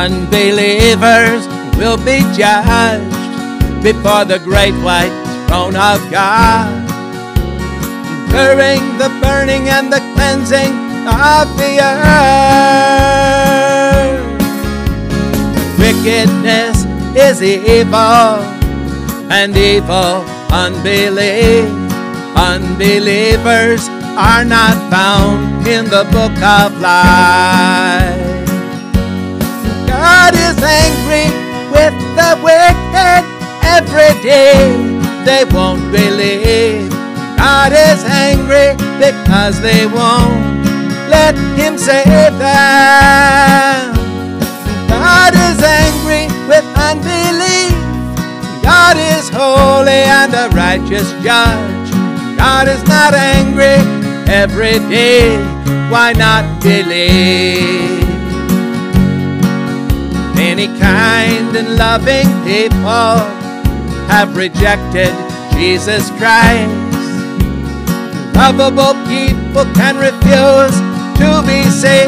Unbelievers will be judged before the great white throne of God, during the burning and the cleansing of the earth. Wickedness is evil, and evil unbelief. Unbelievers are not found in the book of life. God is angry with the wicked every day. They won't believe. God is angry because they won't let Him save them. God is angry with unbelief. God is holy and a righteous judge. God is not angry every day. Why not believe? Many kind and loving people have rejected Jesus Christ. Lovable people can refuse to be saved.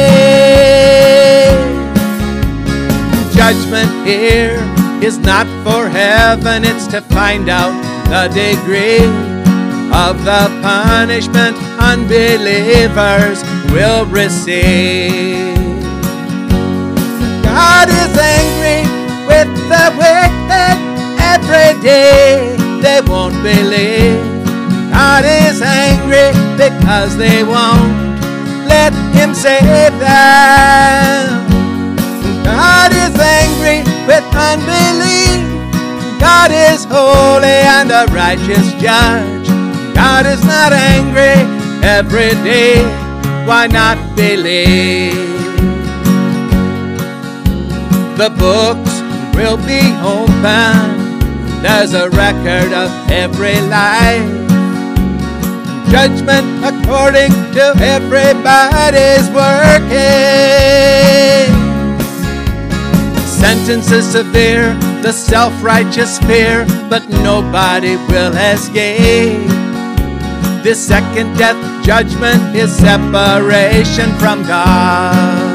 Judgment here is not for heaven, it's to find out the degree of the punishment unbelievers will receive. God is angry with the wicked every day. They won't believe. God is angry because they won't let Him save them. God is angry with unbelief. God is holy and a righteous judge. God is not angry every day. Why not believe? The books will be open. There's a record of every life. Judgment according to everybody's working. Sentences severe, the self-righteous fear, but nobody will escape. This second death judgment is separation from God.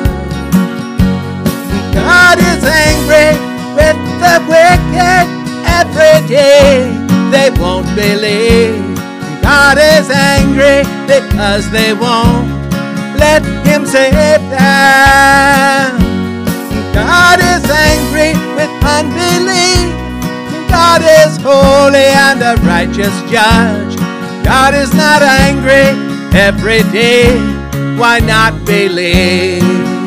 God is angry with the wicked every day. They won't believe. God is angry because they won't let Him save them. God is angry with unbelief. God is holy and a righteous judge. God is not angry every day. Why not believe?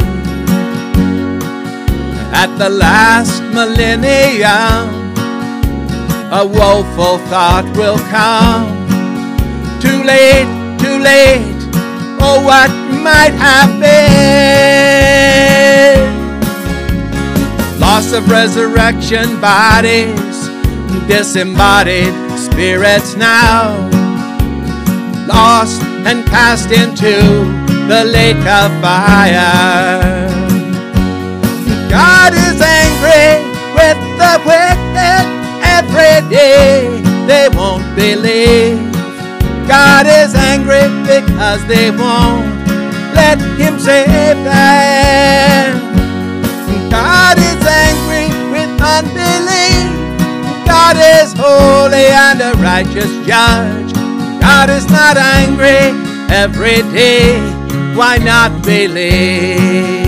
At the last millennium, a woeful thought will come. Too late, too late, oh what might have been. Loss of resurrection bodies, disembodied spirits now, lost and cast into the lake of fire. God is angry with the wicked every day. They won't believe. God is angry because they won't let Him save them. God is angry with unbelief. God is holy and a righteous judge. God is not angry every day. Why not believe?